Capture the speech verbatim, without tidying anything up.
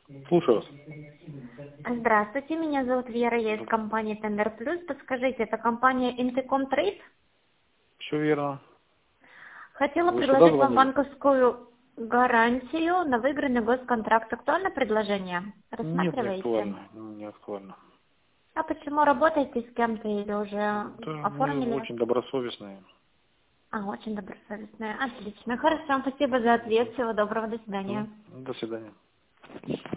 Слушаю вас. Здравствуйте, меня зовут Вера, я из компании Tender Plus. Подскажите, это компания Intecom Trade? Все верно. Хотела Вы сюда предложить вам звонили? банковскую гарантию на выигранный госконтракт. Актуально предложение? Нет, не Рассматриваете? актуально. Не актуально. А почему работаете с кем-то или уже Да, мы оформили? очень добросовестные. А, очень добросовестная. Отлично. Хорошо, спасибо за ответ. Всего доброго. До Мгм. свидания. До свидания.